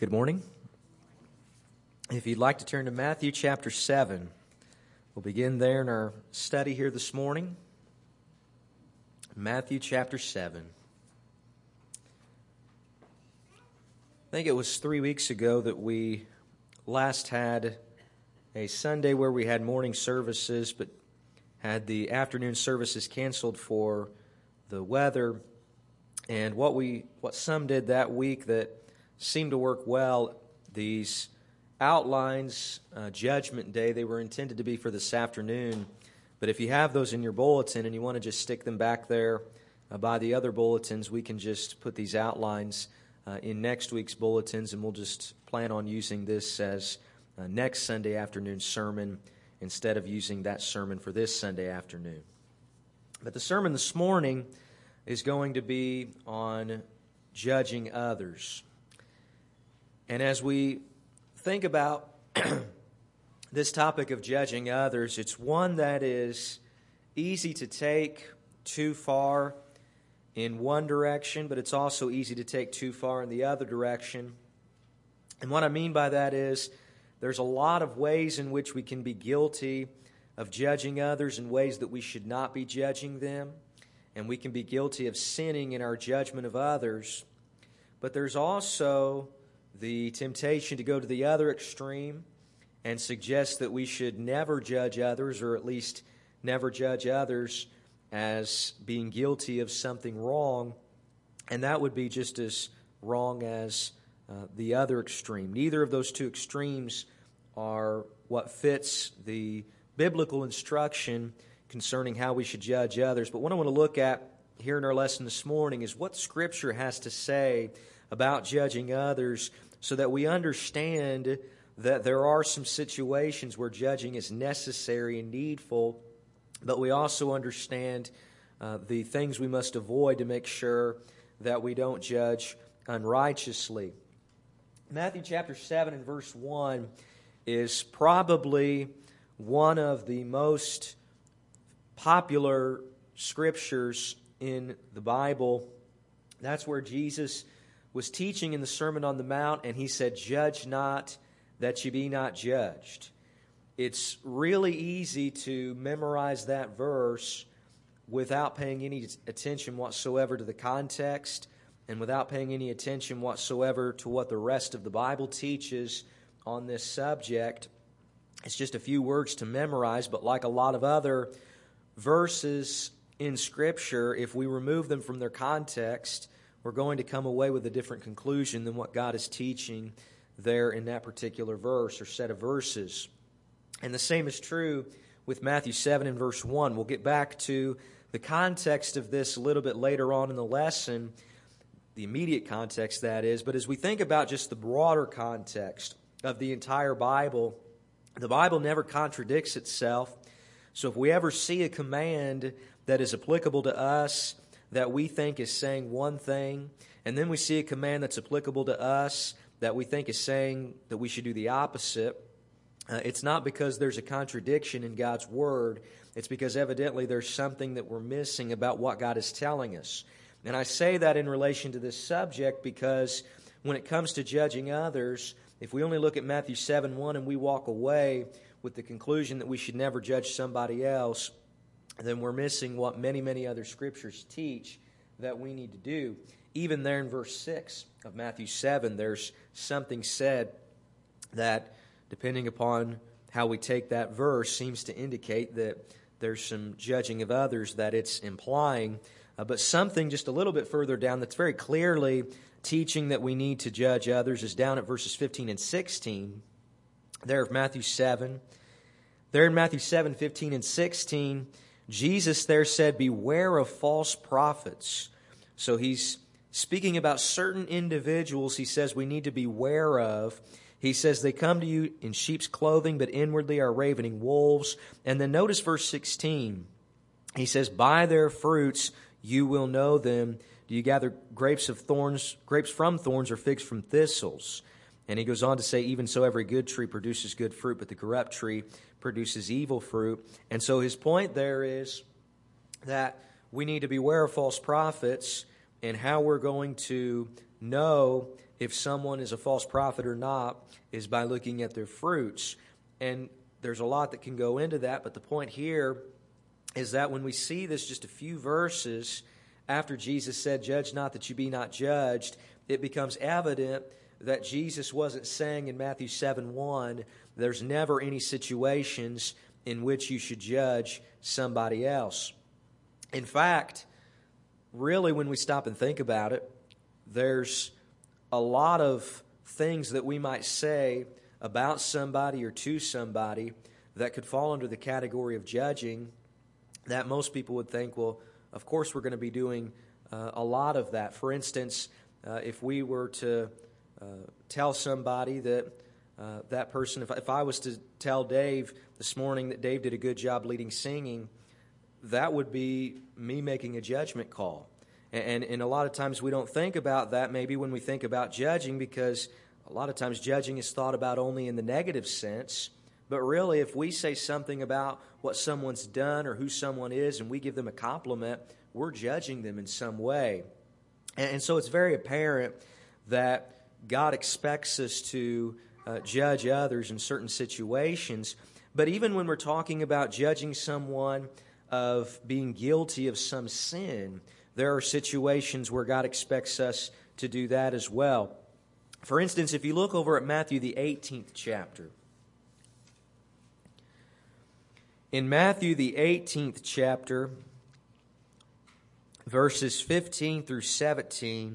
Good morning. If you'd like to turn to Matthew chapter 7, we'll begin there in our study here this morning. Matthew chapter 7. I think it was 3 weeks ago that we last had a Sunday where we had morning services, but had the afternoon services canceled for the weather. And what some did that week that seemed to work well, these outlines, Judgment Day, they were intended to be for this afternoon. But if you have those in your bulletin and you want to just stick them back there by the other bulletins, we can just put these outlines in next week's bulletins, and we'll just plan on using this as next Sunday afternoon sermon instead of using that sermon for this Sunday afternoon. But the sermon this morning is going to be on judging others. And as we think about this topic of judging others, it's one that is easy to take too far in one direction, but it's also easy to take too far in the other direction. And what I mean by that is there's a lot of ways in which we can be guilty of judging others in ways that we should not be judging them. And we can be guilty of sinning in our judgment of others. But there's also the temptation to go to the other extreme and suggest that we should never judge others, or at least never judge others as being guilty of something wrong. And that would be just as wrong as the other extreme. Neither of those two extremes are what fits the biblical instruction concerning how we should judge others. But what I want to look at here in our lesson this morning is what Scripture has to say about judging others, so that we understand that there are some situations where judging is necessary and needful, but we also understand the things we must avoid to make sure that we don't judge unrighteously. Matthew chapter 7 and verse 1 is probably one of the most popular scriptures in the Bible. That's where Jesus was teaching in the Sermon on the Mount, and he said, "Judge not, that ye be not judged." It's really easy to memorize that verse without paying any attention whatsoever to the context and without paying any attention whatsoever to what the rest of the Bible teaches on this subject. It's just a few words to memorize, but like a lot of other verses in Scripture, if we remove them from their context, we're going to come away with a different conclusion than what God is teaching there in that particular verse or set of verses. And the same is true with Matthew 7 and verse 1. We'll get back to the context of this a little bit later on in the lesson, the immediate context that is. But as we think about just the broader context of the entire Bible, the Bible never contradicts itself. So if we ever see a command that is applicable to us that we think is saying one thing, and then we see a command that's applicable to us that we think is saying that we should do the opposite, it's not because there's a contradiction in God's Word. It's because evidently there's something that we're missing about what God is telling us. And I say that in relation to this subject because when it comes to judging others, if we only look at Matthew 7:1 and we walk away with the conclusion that we should never judge somebody else, then we're missing what many, many other Scriptures teach that we need to do. Even there in verse 6 of Matthew 7, there's something said that, depending upon how we take that verse, seems to indicate that there's some judging of others that it's implying. But something just a little bit further down that's very clearly teaching that we need to judge others is down at verses 15 and 16 there of Matthew 7. There in Matthew 7, 15 and 16, Jesus there said, "Beware of false prophets." So he's speaking about certain individuals he says we need to beware of. He says they come to you in sheep's clothing, but inwardly are ravening wolves. And then notice verse 16. He says, "By their fruits you will know them. Do you gather grapes from thorns, or figs from thistles?" And he goes on to say, "Even so every good tree produces good fruit, but the corrupt tree produces evil fruit." And so his point there is that we need to beware of false prophets, and how we're going to know if someone is a false prophet or not is by looking at their fruits. And there's a lot that can go into that, but the point here is that when we see this just a few verses after Jesus said, "Judge not that you be not judged," it becomes evident that Jesus wasn't saying in Matthew 7:1, there's never any situations in which you should judge somebody else. In fact, really, when we stop and think about it, there's a lot of things that we might say about somebody or to somebody that could fall under the category of judging that most people would think, well, of course we're going to be doing a lot of that. For instance, if we were to tell somebody that that person, if I was to tell Dave this morning that Dave did a good job leading singing, that would be me making a judgment call. And a lot of times we don't think about that maybe when we think about judging, because a lot of times judging is thought about only in the negative sense. But really, if we say something about what someone's done or who someone is and we give them a compliment, we're judging them in some way. And so it's very apparent that God expects us to judge others in certain situations. But even when we're talking about judging someone of being guilty of some sin, there are situations where God expects us to do that as well. For instance, if you look over at Matthew, the 18th chapter. In Matthew, the 18th chapter, verses 15 through 17,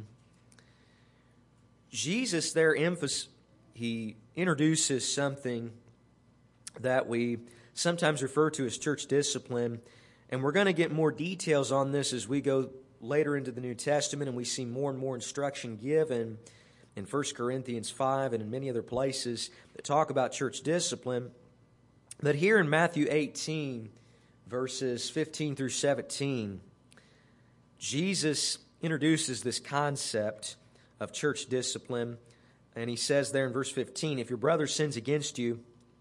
Jesus there he introduces something that we sometimes refer to as church discipline. And we're going to get more details on this as we go later into the New Testament, and we see more and more instruction given in 1 Corinthians 5 and in many other places that talk about church discipline. But here in Matthew 18, verses 15 through 17, Jesus introduces this concept of church discipline. And he says there in verse 15, "If your brother sins against you,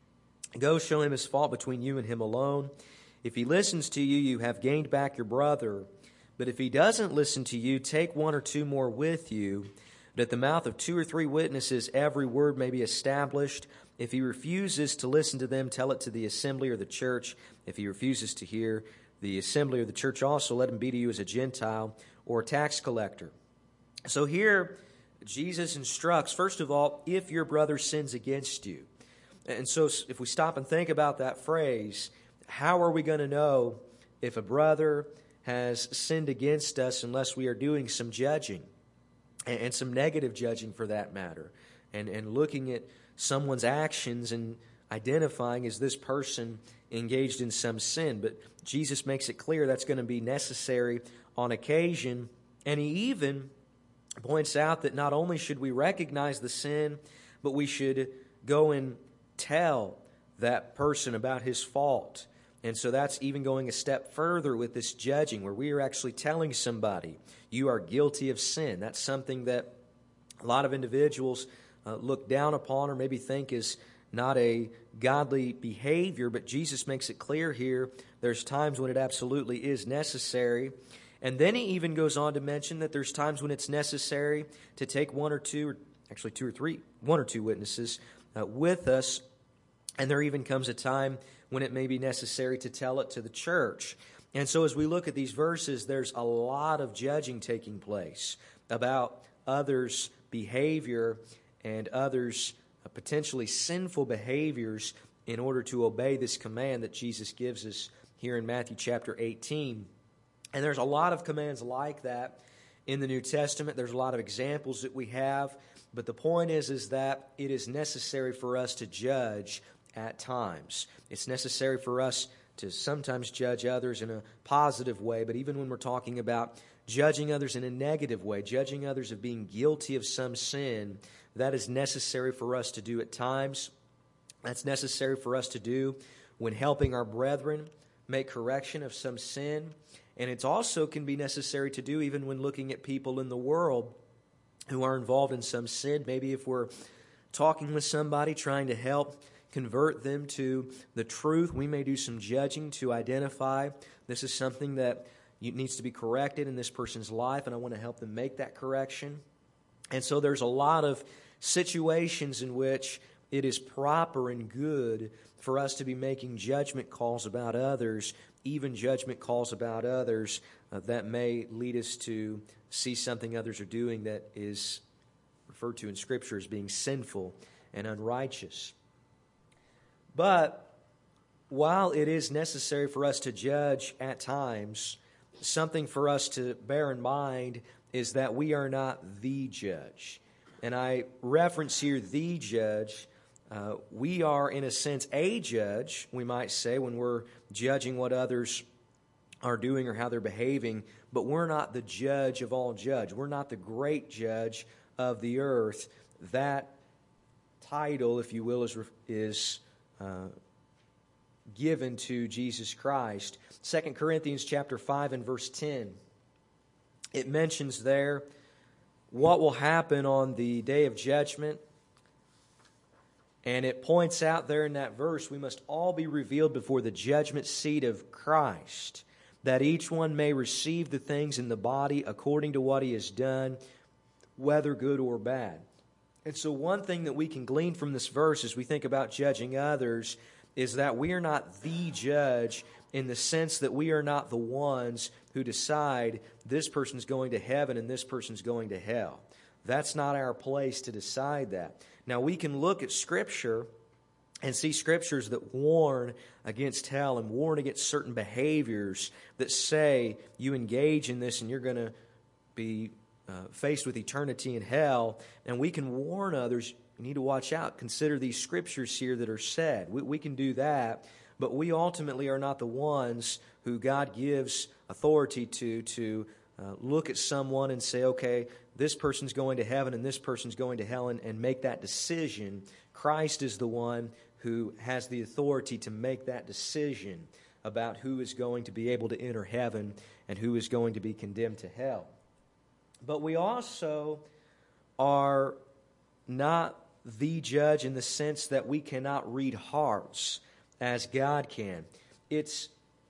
go show him his fault between you and him alone. If he listens to you, you have gained back your brother. But if he doesn't listen to you, take one or two more with you, that at the mouth of 2 or 3 witnesses every word may be established. If he refuses to listen to them, tell it to the assembly or the church. If he refuses to hear the assembly or the church also, let him be to you as a Gentile or a tax collector." So here, Jesus instructs, first of all, if your brother sins against you. And so if we stop and think about that phrase, how are we going to know if a brother has sinned against us unless we are doing some judging, and some negative judging for that matter, and looking at someone's actions and identifying, is this person engaged in some sin? But Jesus makes it clear that's going to be necessary on occasion. And he even points out that not only should we recognize the sin, but we should go and tell that person about his fault. And so that's even going a step further with this judging, where we are actually telling somebody, you are guilty of sin. That's something that a lot of individuals look down upon or maybe think is not a godly behavior, but Jesus makes it clear here there's times when it absolutely is necessary. And then he even goes on to mention that there's times when it's necessary to take 1 or 2, or actually 2 or 3, 1 or 2 witnesses with us. And there even comes a time when it may be necessary to tell it to the church. And so as we look at these verses, there's a lot of judging taking place about others' behavior and others' potentially sinful behaviors in order to obey this command that Jesus gives us here in Matthew chapter 18. And there's a lot of commands like that in the New Testament. There's a lot of examples that we have. But the point is that it is necessary for us to judge at times. It's necessary for us to sometimes judge others in a positive way, but even when we're talking about judging others in a negative way, judging others of being guilty of some sin, that is necessary for us to do at times. That's necessary for us to do when helping our brethren make correction of some sin. And it also can be necessary to do even when looking at people in the world who are involved in some sin. Maybe if we're talking with somebody, trying to help convert them to the truth, we may do some judging to identify this is something that needs to be corrected in this person's life, and I want to help them make that correction. And so there's a lot of situations in which it is proper and good for us to be making judgment calls about others, even judgment calls about others that may lead us to see something others are doing that is referred to in Scripture as being sinful and unrighteous. But while it is necessary for us to judge at times, something for us to bear in mind is that we are not the judge. And I reference here the judge. We are, in a sense, a judge, we might say, when we're judging what others are doing or how they're behaving, but we're not the judge of all judge. We're not the great judge of the earth. That title, if you will, is given to Jesus Christ. 2 Corinthians chapter 5 and verse 10. It mentions there what will happen on the day of judgment. And it points out there in that verse, we must all be revealed before the judgment seat of Christ, that each one may receive the things in the body according to what he has done, whether good or bad. And so one thing that we can glean from this verse as we think about judging others is that we are not the judge in the sense that we are not the ones who decide this person's going to heaven and this person's going to hell. That's not our place to decide that. Now, we can look at Scripture and see Scriptures that warn against hell and warn against certain behaviors that say you engage in this and you're going to be faced with eternity in hell. And we can warn others, you need to watch out. Consider these Scriptures here that are said. We can do that, but we ultimately are not the ones who God gives authority to look at someone and say, okay, this person's going to heaven and this person's going to hell, and make that decision. Christ is the one who has the authority to make that decision about who is going to be able to enter heaven and who is going to be condemned to hell. But we also are not the judge in the sense that we cannot read hearts as God can. It's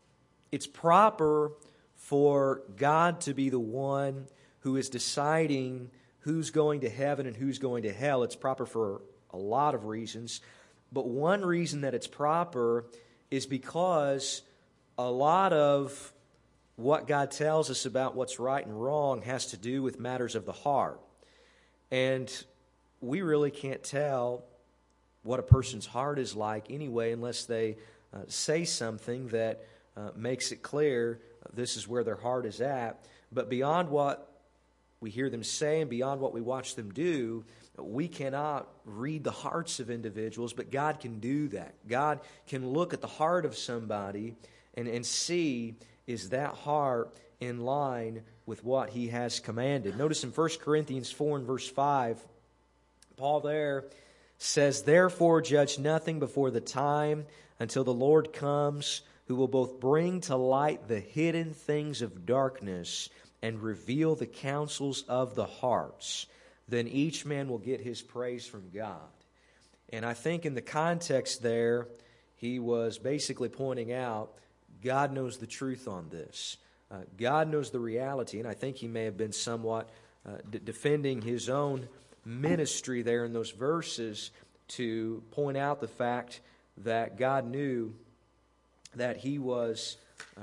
proper for God to be the one who is deciding who's going to heaven and who's going to hell. It's proper for a lot of reasons. But one reason that it's proper is because a lot of what God tells us about what's right and wrong has to do with matters of the heart. And we really can't tell what a person's heart is like anyway unless they say something that makes it clear this is where their heart is at. But beyond what we hear them say and beyond what we watch them do, we cannot read the hearts of individuals, but God can do that. God can look at the heart of somebody and see, is that heart in line with what He has commanded? Notice in 1 Corinthians 4 and verse 5, Paul there says, "Therefore judge nothing before the time until the Lord comes, who will both bring to light the hidden things of darkness and reveal the counsels of the hearts. Then each man will get his praise from God." And I think in the context there, he was basically pointing out God knows the truth on this. God knows the reality, and I think he may have been somewhat defending his own ministry there in those verses to point out the fact that God knew that he was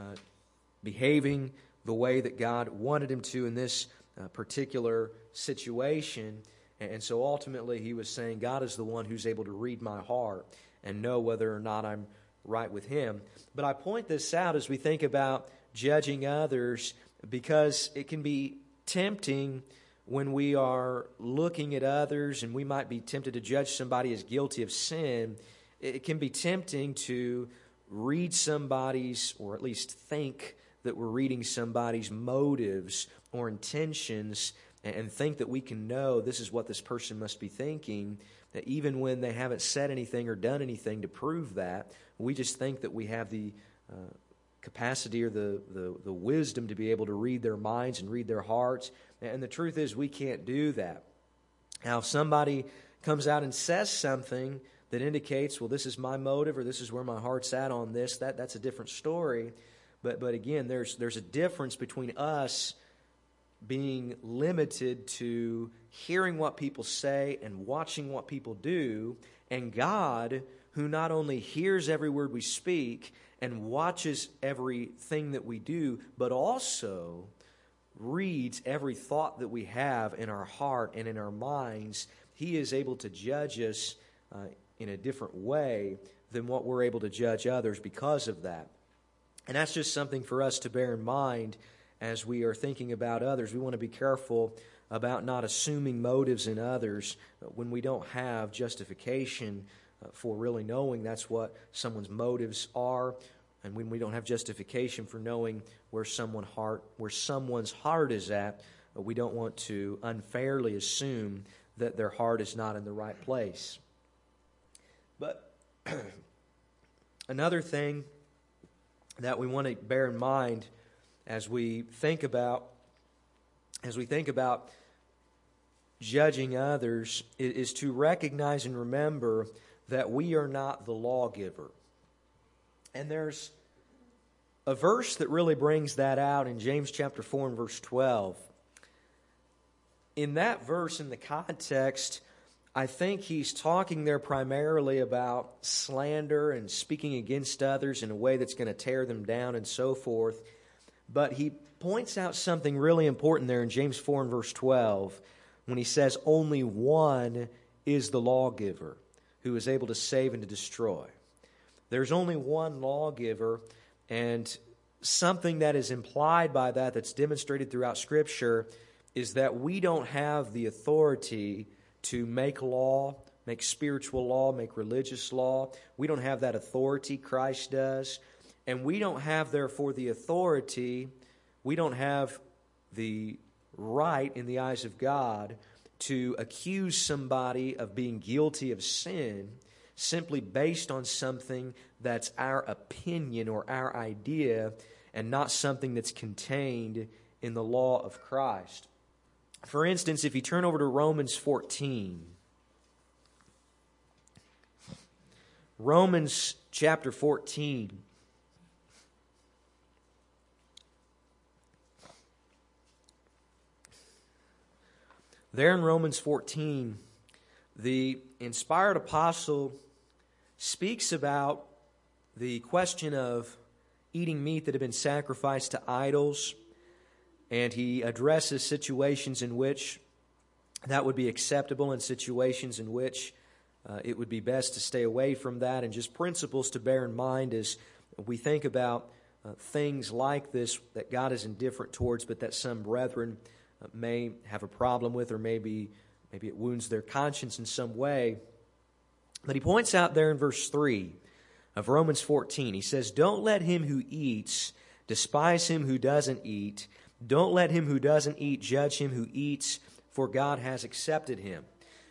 behaving the way that God wanted him to in this particular situation. And so ultimately he was saying, God is the one who's able to read my heart and know whether or not I'm right with Him. But I point this out as we think about judging others because it can be tempting when we are looking at others and we might be tempted to judge somebody as guilty of sin. It can be tempting to read somebody's, or at least think that we're reading somebody's motives or intentions and think that we can know this is what this person must be thinking, that even when they haven't said anything or done anything to prove that, we just think that we have the capacity or the wisdom to be able to read their minds and read their hearts. And the truth is we can't do that. Now, if somebody comes out and says something that indicates, well, this is my motive or this is where my heart's at on this, that's a different story. But again, there's a difference between us being limited to hearing what people say and watching what people do, and God, who not only hears every word we speak and watches everything that we do, but also reads every thought that we have in our heart and in our minds. He is able to judge us in a different way than what we're able to judge others because of that. And that's just something for us to bear in mind as we are thinking about others. We want to be careful about not assuming motives in others when we don't have justification for really knowing that's what someone's motives are, and when we don't have justification for knowing where someone's heart is at. We don't want to unfairly assume that their heart is not in the right place. But another thing that we want to bear in mind as we think about judging others is to recognize and remember that we are not the lawgiver. And there's a verse that really brings that out in James chapter 4 and verse 12. In that verse, in the context, I think he's talking there primarily about slander and speaking against others in a way that's going to tear them down and so forth. But he points out something really important there in James 4 and verse 12 when he says, only one is the lawgiver who is able to save and to destroy. There's only one lawgiver, and something that is implied by that that's demonstrated throughout Scripture is that we don't have the authority to make law, make spiritual law, make religious law. We don't have that authority. Christ does. And we don't have, therefore, the authority, we don't have the right in the eyes of God to accuse somebody of being guilty of sin simply based on something that's our opinion or our idea and not something that's contained in the law of Christ. For instance, if you turn over to Romans 14, Romans chapter 14. There in Romans 14, the inspired apostle speaks about the question of eating meat that had been sacrificed to idols, and he addresses situations in which that would be acceptable and situations in which it would be best to stay away from that, and just principles to bear in mind as we think about things like this that God is indifferent towards, but that some brethren may have a problem with, or maybe it wounds their conscience in some way. But he points out there in verse 3 of Romans 14, he says, don't let him who eats despise him who doesn't eat. Don't let him who doesn't eat judge him who eats, for God has accepted him.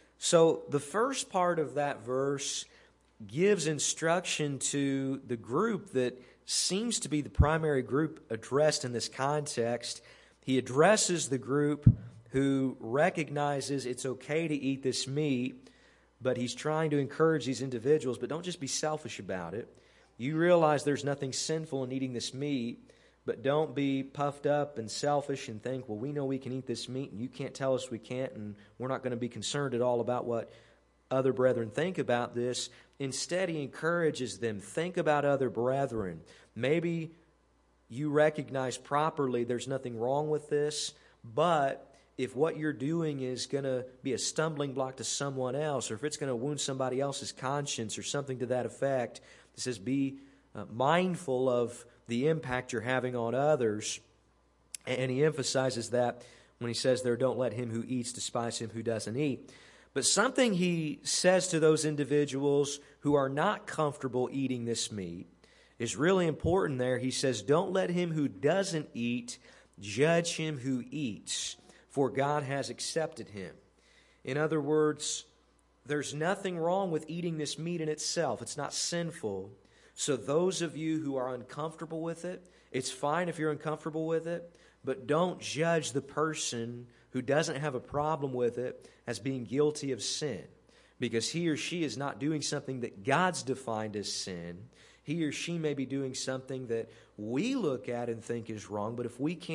So the first part of that verse gives instruction to the group that seems to be the primary group addressed in this context. He addresses the group who recognizes it's okay to eat this meat, but he's trying to encourage these individuals, but don't just be selfish about it. You realize there's nothing sinful in eating this meat, but don't be puffed up and selfish and think, well, we know we can eat this meat and you can't tell us we can't, and we're not going to be concerned at all about what other brethren think about this. Instead, he encourages them, think about other brethren. Maybe you recognize properly there's nothing wrong with this, but if what you're doing is going to be a stumbling block to someone else, or if it's going to wound somebody else's conscience or something to that effect, it says be mindful of the impact you're having on others. And he emphasizes that when he says there, don't let him who eats despise him who doesn't eat. But something he says to those individuals who are not comfortable eating this meat is really important there. He says, don't let him who doesn't eat judge him who eats, for God has accepted him. In other words, there's nothing wrong with eating this meat in itself. It's not sinful. So those of you who are uncomfortable with it, it's fine if you're uncomfortable with it, but don't judge the person who doesn't have a problem with it as being guilty of sin, because he or she is not doing something that God's defined as sin. He or she may be doing something that we look at and think is wrong, but if we can't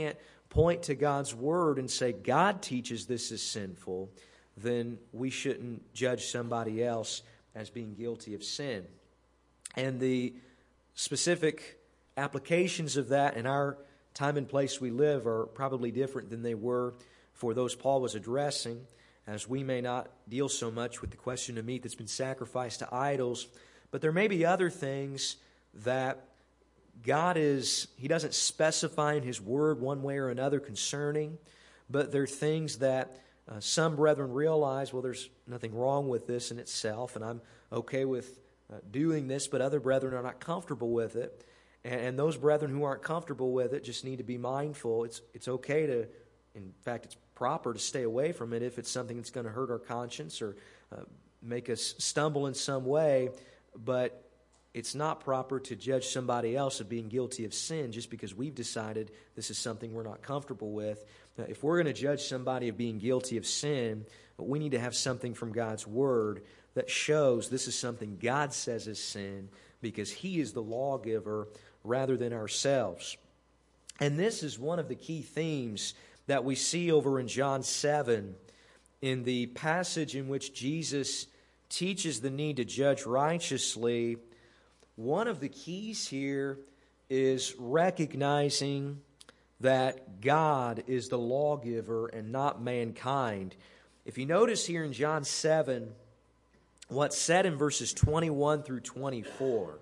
point to God's Word and say, God teaches this is sinful, then we shouldn't judge somebody else as being guilty of sin. And the specific applications of that in our time and place we live are probably different than they were for those Paul was addressing, as we may not deal so much with the question of meat that's been sacrificed to idols. But there may be other things that He doesn't specify in His Word one way or another concerning, but there are things that some brethren realize, well, there's nothing wrong with this in itself, and I'm okay with doing this, but other brethren are not comfortable with it. And those brethren who aren't comfortable with it just need to be mindful. It's okay to, in fact, it's proper to stay away from it if it's something that's going to hurt our conscience or make us stumble in some way, but it's not proper to judge somebody else of being guilty of sin just because we've decided this is something we're not comfortable with. If we're going to judge somebody of being guilty of sin, we need to have something from God's Word that shows this is something God says is sin because He is the lawgiver rather than ourselves. And this is one of the key themes that we see over in John 7 in the passage in which Jesus teaches the need to judge righteously. One of the keys here is recognizing that God is the lawgiver and not mankind. If you notice here in John 7, what's said in verses 21 through 24,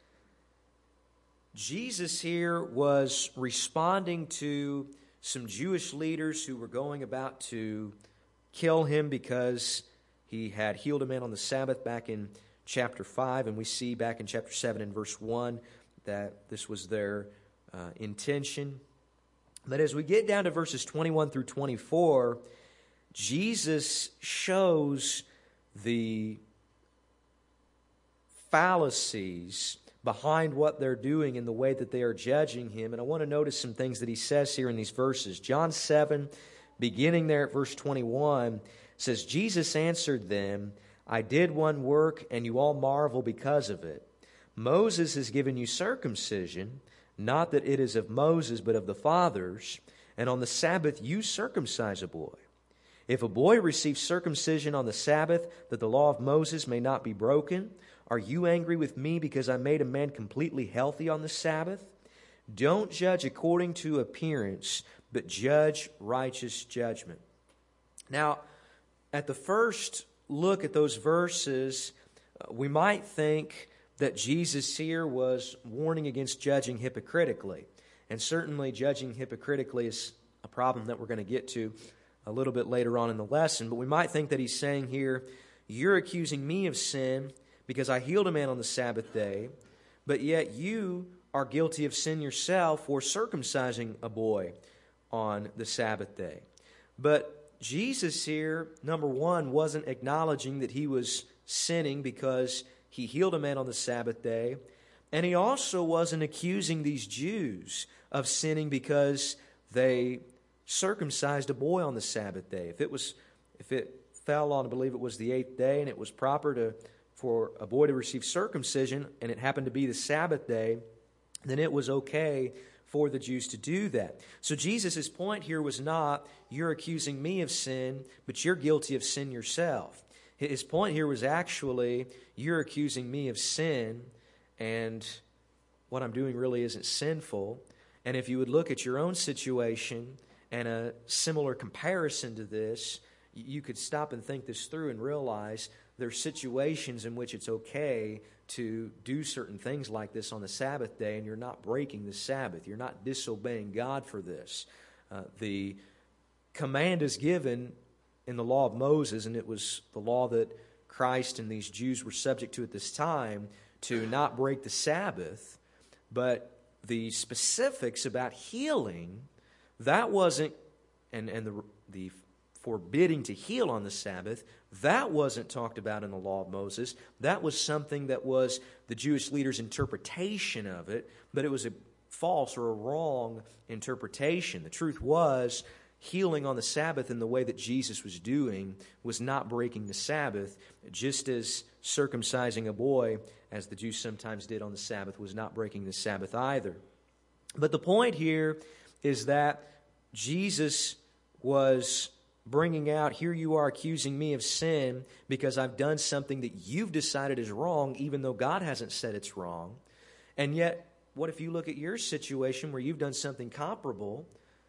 Jesus here was responding to some Jewish leaders who were going about to kill Him because He had healed a man on the Sabbath back in chapter 5, and we see back in chapter 7 and verse 1 that this was their intention. But as we get down to verses 21 through 24, Jesus shows the fallacies behind what they're doing in the way that they are judging Him. And I want to notice some things that He says here in these verses. John 7, beginning there at verse 21, says, Jesus answered them, I did one work, and you all marvel because of it. Moses has given you circumcision, not that it is of Moses, but of the fathers, and on the Sabbath you circumcise a boy. If a boy receives circumcision on the Sabbath, that the law of Moses may not be broken, are you angry with me because I made a man completely healthy on the Sabbath? Don't judge according to appearance, but judge righteous judgment. Now, at the first look at those verses, we might think that Jesus here was warning against judging hypocritically. And certainly judging hypocritically is a problem that we're going to get to a little bit later on in the lesson. But we might think that He's saying here, you're accusing me of sin because I healed a man on the Sabbath day, but yet you are guilty of sin yourself for circumcising a boy on the Sabbath day. But Jesus here, number one, wasn't acknowledging that He was sinning because He healed a man on the Sabbath day, and He also wasn't accusing these Jews of sinning because they circumcised a boy on the Sabbath day. If it fell on, I believe it was the 8th day, and it was proper for a boy to receive circumcision, and it happened to be the Sabbath day, then it was okay for the Jews to do that. So Jesus' point here was not, you're accusing me of sin, but you're guilty of sin yourself. His point here was actually, you're accusing me of sin, and what I'm doing really isn't sinful. And if you would look at your own situation and a similar comparison to this, you could stop and think this through and realize there are situations in which it's okay to do certain things like this on the Sabbath day, and you're not breaking the Sabbath. You're not disobeying God for this. The command is given in the law of Moses, and it was the law that Christ and these Jews were subject to at this time, to not break the Sabbath. But the specifics about healing, that wasn't, and the forbidding to heal on the Sabbath, that wasn't talked about in the law of Moses. That was something that was the Jewish leaders' interpretation of it, but it was a false or a wrong interpretation. The truth was, healing on the Sabbath in the way that Jesus was doing was not breaking the Sabbath, just as circumcising a boy, as the Jews sometimes did on the Sabbath, was not breaking the Sabbath either. But the point here is that Jesus was bringing out, here you are accusing me of sin because I've done something that you've decided is wrong, even though God hasn't said it's wrong. And yet, what if you look at your situation where you've done something comparable?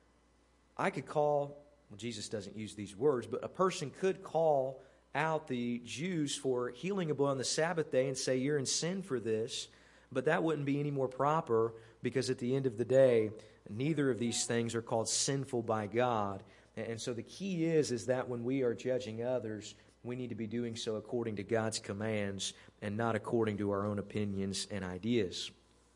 I could call, well, Jesus doesn't use these words, but a person could call out the Jews for healing a boy on the Sabbath day and say, you're in sin for this. But that wouldn't be any more proper, because at the end of the day, neither of these things are called sinful by God. And so the key is that when we are judging others, we need to be doing so according to God's commands and not according to our own opinions and ideas.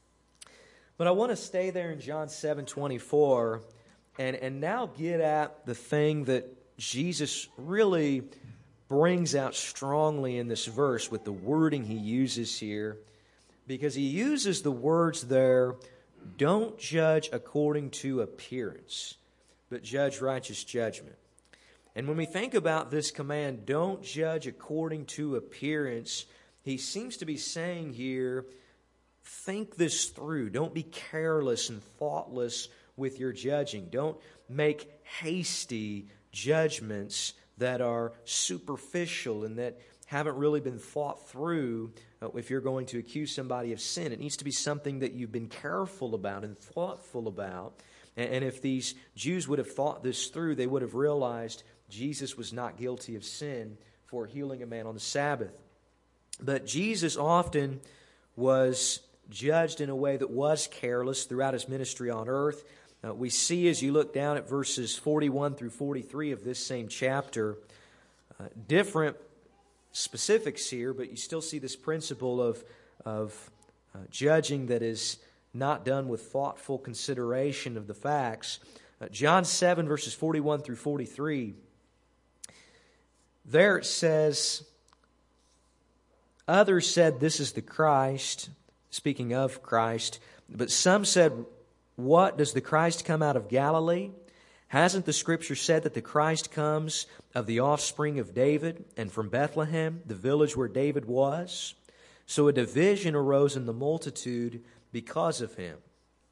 But I want to stay there in John 7:24 and now get at the thing that Jesus really brings out strongly in this verse with the wording he uses here, because he uses the words there, don't judge according to appearance, but judge righteous judgment. And when we think about this command, don't judge according to appearance, he seems to be saying here, think this through. Don't be careless and thoughtless with your judging. Don't make hasty judgments that are superficial and that haven't really been thought through if you're going to accuse somebody of sin. It needs to be something that you've been careful about and thoughtful about. And if these Jews would have thought this through, they would have realized Jesus was not guilty of sin for healing a man on the Sabbath. But Jesus often was judged in a way that was careless throughout his ministry on earth. We see, as you look down at verses 41 through 43 of this same chapter, different specifics here, but you still see this principle of judging that is not done with thoughtful consideration of the facts. John 7, verses 41 through 43, there it says, others said, this is the Christ, speaking of Christ, but some said, what, does the Christ come out of Galilee? Hasn't the Scripture said that the Christ comes of the offspring of David and from Bethlehem, the village where David was? So a division arose in the multitude because of him.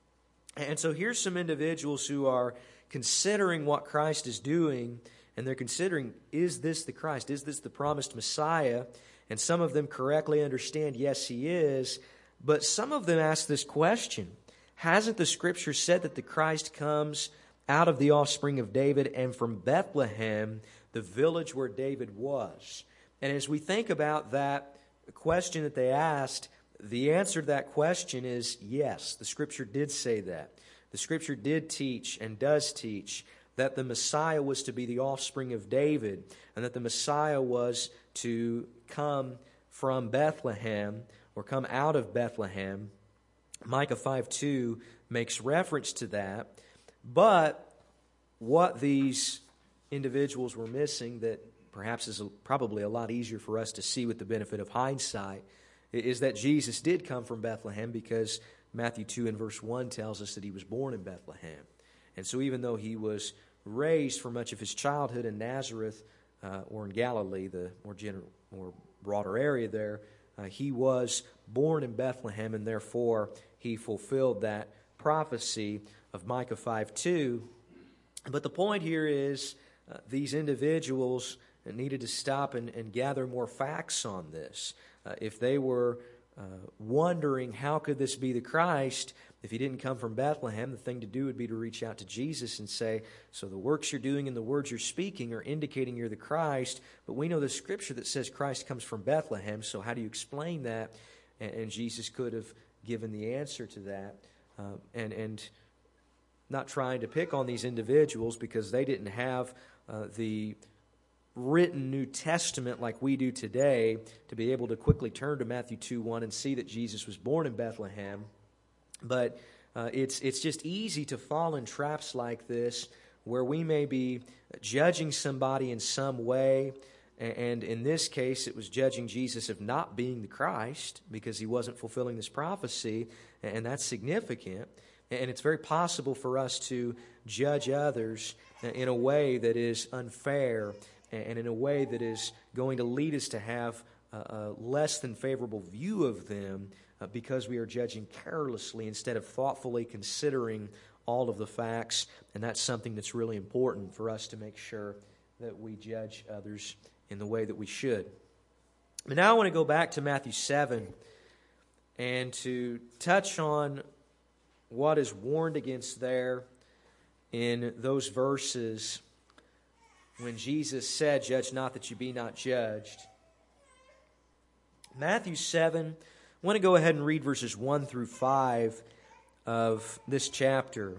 And so here's some individuals who are considering what Christ is doing, and they're considering, is this the Christ? Is this the promised Messiah? And some of them correctly understand, yes, he is. But some of them ask this question, hasn't the Scripture said that the Christ comes out of the offspring of David and from Bethlehem, the village where David was? And as we think about that question that they asked, the answer to that question is yes, the Scripture did say that. The Scripture did teach and does teach that the Messiah was to be the offspring of David and that the Messiah was to come from Bethlehem or come out of Bethlehem. Micah 5:2 makes reference to that. But what these individuals were missing, that perhaps is probably a lot easier for us to see with the benefit of hindsight, is that Jesus did come from Bethlehem, because Matthew 2 and verse 1 tells us that he was born in Bethlehem. And so even though he was raised for much of his childhood in Nazareth or in Galilee, the more broader area there, he was born in Bethlehem, and therefore he fulfilled that prophecy of Micah 5:2. But the point here is these individuals needed to stop and gather more facts on this. If they were wondering, how could this be the Christ if he didn't come from Bethlehem, the thing to do would be to reach out to Jesus and say, so the works you're doing and the words you're speaking are indicating you're the Christ, but we know the Scripture that says Christ comes from Bethlehem, so how do you explain that? And Jesus could have given the answer to that. And not trying to pick on these individuals because they didn't have the written New Testament like we do today to be able to quickly turn to Matthew 2:1 and see that Jesus was born in Bethlehem. But it's just easy to fall in traps like this where we may be judging somebody in some way, and in this case it was judging Jesus of not being the Christ because he wasn't fulfilling this prophecy, and that's significant. And it's very possible for us to judge others in a way that is unfair and in a way that is going to lead us to have a less than favorable view of them because we are judging carelessly instead of thoughtfully considering all of the facts, and that's something that's really important for us to make sure that we judge others in the way that we should. But now I want to go back to Matthew 7 and to touch on what is warned against there in those verses when Jesus said, "Judge not that you be not judged." Matthew 7, I want to go ahead and read verses 1 through 5 of this chapter.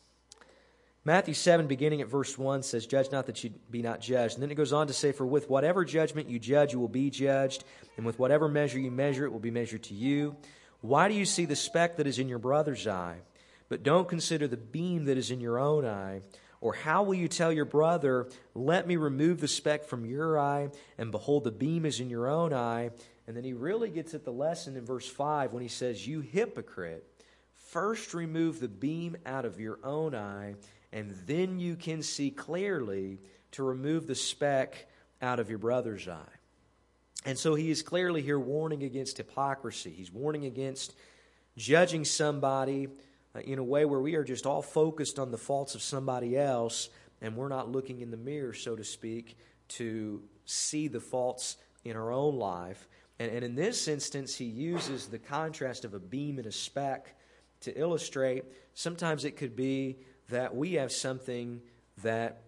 Matthew 7, beginning at verse 1, says, "Judge not that you be not judged." And then it goes on to say, "For with whatever judgment you judge, you will be judged, and with whatever measure you measure, it will be measured to you. Why do you see the speck that is in your brother's eye, but don't consider the beam that is in your own eye? Or how will you tell your brother, 'Let me remove the speck from your eye,' and behold, the beam is in your own eye?" And then he really gets at the lesson in verse 5 when he says, "You hypocrite, first remove the beam out of your own eye, and then you can see clearly to remove the speck out of your brother's eye." And so he is clearly here warning against hypocrisy. He's warning against judging somebody in a way where we are just all focused on the faults of somebody else, and we're not looking in the mirror, so to speak, to see the faults in our own life. And in this instance, he uses the contrast of a beam and a speck to illustrate. Sometimes it could be that we have something that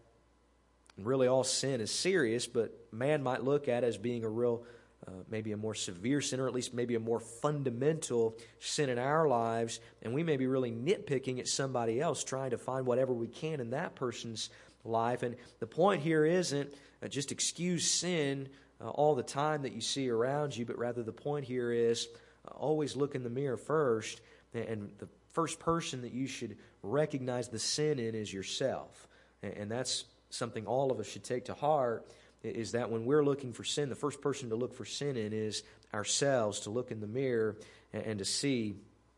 really all sin is serious, but man might look at as being a real, maybe a more severe sin, or at least maybe a more fundamental sin in our lives, and we may be really nitpicking at somebody else, trying to find whatever we can in that person's life. And the point here isn't just excuse sin all the time that you see around you, but rather the point here is always look in the mirror first, and the first person that you should recognize the sin in is yourself. And that's something all of us should take to heart, is that when we're looking for sin, the first person to look for sin in is ourselves, to look in the mirror and to see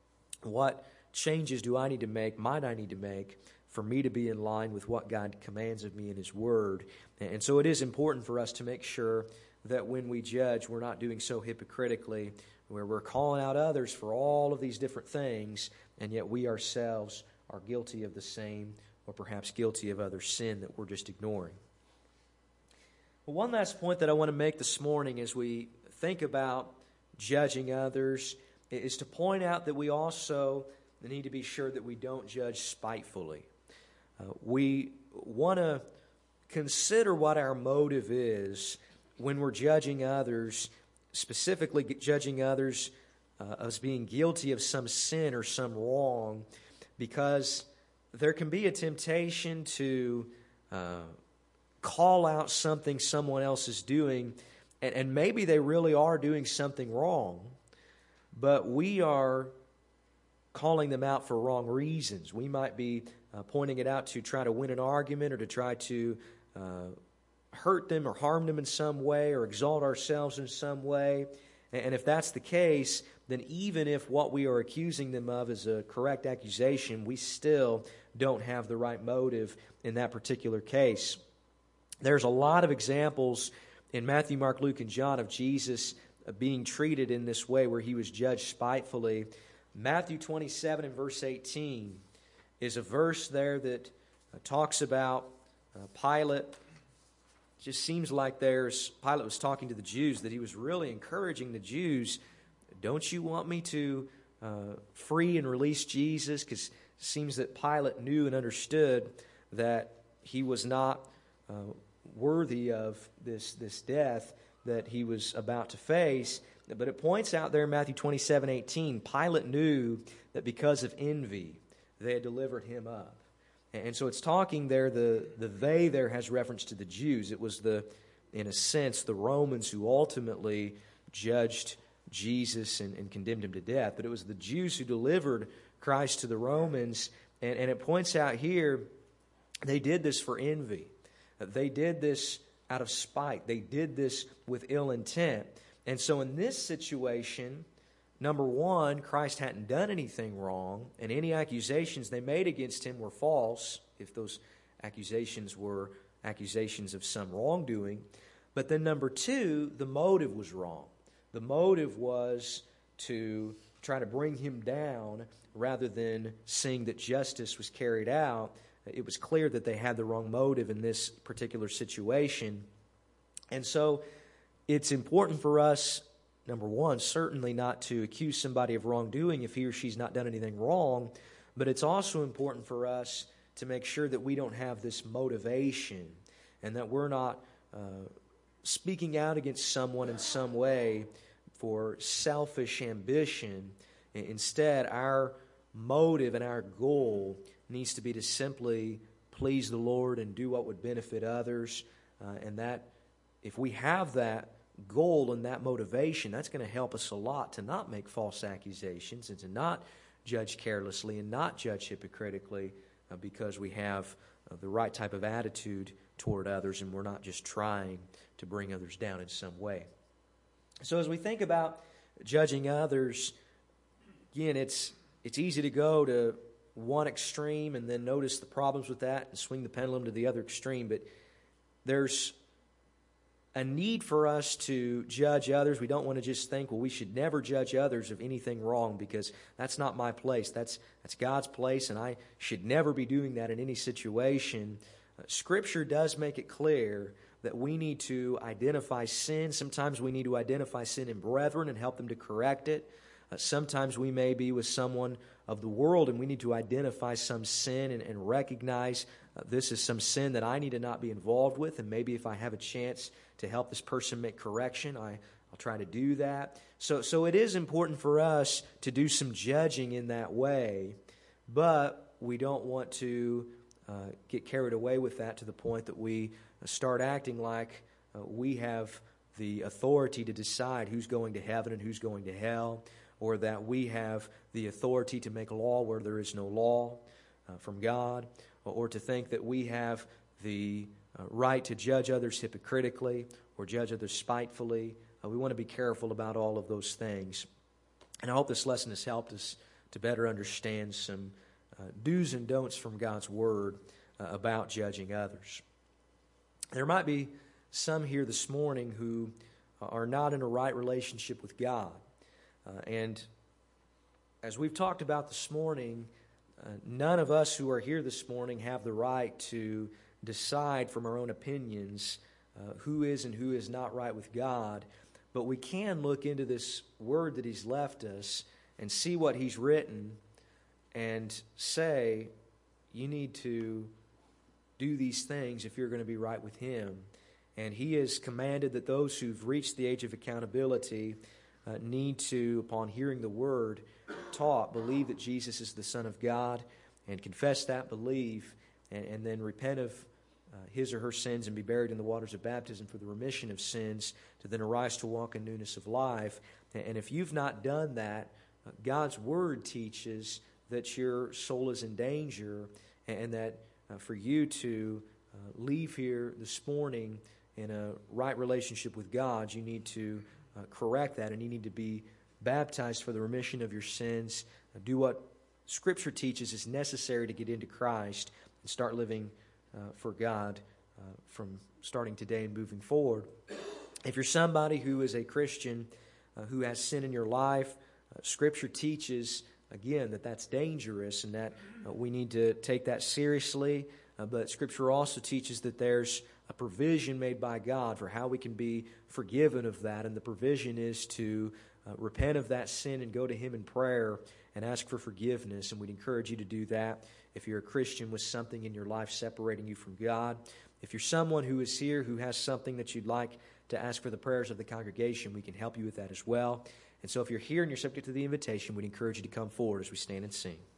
what changes do I need to make, might I need to make, for me to be in line with what God commands of me in His Word. And so it is important for us to make sure that when we judge, we're not doing so hypocritically, where we're calling out others for all of these different things, and yet we ourselves are guilty of the same, or perhaps guilty of other sin that we're just ignoring. Well, one last point that I want to make this morning as we think about judging others is to point out that we also need to be sure that we don't judge spitefully. We want to consider what our motive is when we're judging others, specifically judging others as being guilty of some sin or some wrong, because there can be a temptation to call out something someone else is doing, and maybe they really are doing something wrong, but we are calling them out for wrong reasons. We might be pointing it out to try to win an argument, or to try to hurt them or harm them in some way, or exalt ourselves in some way. And if that's the case, then even if what we are accusing them of is a correct accusation, we still don't have the right motive in that particular case. There's a lot of examples in Matthew, Mark, Luke, and John of Jesus being treated in this way, where He was judged spitefully. Matthew 27 and verse 18 is a verse there that talks about Pilate. It just seems like Pilate was talking to the Jews, that he was really encouraging the Jews, don't you want me to free and release Jesus? Because it seems that Pilate knew and understood that he was not worthy of this death that he was about to face. But it points out there in Matthew 27:18, Pilate knew that because of envy, they had delivered him up. And so it's talking there, the they there has reference to the Jews. It was in a sense, the Romans who ultimately judged Jesus and condemned him to death. But it was the Jews who delivered Christ to the Romans. And it points out here, they did this for envy. They did this out of spite. They did this with ill intent. And so in this situation, number one, Christ hadn't done anything wrong, and any accusations they made against him were false, if those accusations were accusations of some wrongdoing. But then number two, the motive was wrong. The motive was to try to bring him down rather than seeing that justice was carried out, it was clear that they had the wrong motive in this particular situation. And so it's important for us, number one, certainly not to accuse somebody of wrongdoing if he or she's not done anything wrong, but it's also important for us to make sure that we don't have this motivation and that we're not speaking out against someone in some way for selfish ambition. Instead, our motive and our goal needs to be to simply please the Lord and do what would benefit others. And that if we have that goal and that motivation, that's going to help us a lot to not make false accusations and to not judge carelessly and not judge hypocritically because we have the right type of attitude toward others and we're not just trying to bring others down in some way. So as we think about judging others, again, it's easy to go to one extreme and then notice the problems with that and swing the pendulum to the other extreme, but there's a need for us to judge others. We don't want to just think, well, we should never judge others of anything wrong because that's not my place. That's God's place, and I should never be doing that in any situation. Scripture does make it clear that we need to identify sin. Sometimes we need to identify sin in brethren and help them to correct it. Sometimes we may be with someone of the world and we need to identify some sin and recognize this is some sin that I need to not be involved with, and maybe if I have a chance to help this person make correction, I'll try to do that. So it is important for us to do some judging in that way, but we don't want to get carried away with that to the point that we start acting like we have the authority to decide who's going to heaven and who's going to hell, or that we have the authority to make law where there is no law from God, or to think that we have the right to judge others hypocritically or judge others spitefully. We want to be careful about all of those things. And I hope this lesson has helped us to better understand some do's and don'ts from God's Word about judging others. There might be some here this morning who are not in a right relationship with God. And as we've talked about this morning, none of us who are here this morning have the right to decide from our own opinions who is and who is not right with God. But we can look into this Word that He's left us and see what He's written and say, you need to do these things if you're going to be right with Him. And He has commanded that those who've reached the age of accountability need to, upon hearing the Word taught, believe that Jesus is the Son of God and confess that belief and then repent of his or her sins and be buried in the waters of baptism for the remission of sins to then arise to walk in newness of life. And if you've not done that, God's Word teaches that your soul is in danger and that for you to leave here this morning in a right relationship with God, you need to correct that and you need to be baptized for the remission of your sins. Do what Scripture teaches is necessary to get into Christ and start living for God from starting today and moving forward. If you're somebody who is a Christian who has sin in your life, Scripture teaches, again, that that's dangerous and that we need to take that seriously. But Scripture also teaches that there's a provision made by God for how we can be forgiven of that. And the provision is to repent of that sin and go to Him in prayer and ask for forgiveness. And we'd encourage you to do that if you're a Christian with something in your life separating you from God. If you're someone who is here who has something that you'd like to ask for the prayers of the congregation, we can help you with that as well. And so if you're here and you're subject to the invitation, we'd encourage you to come forward as we stand and sing.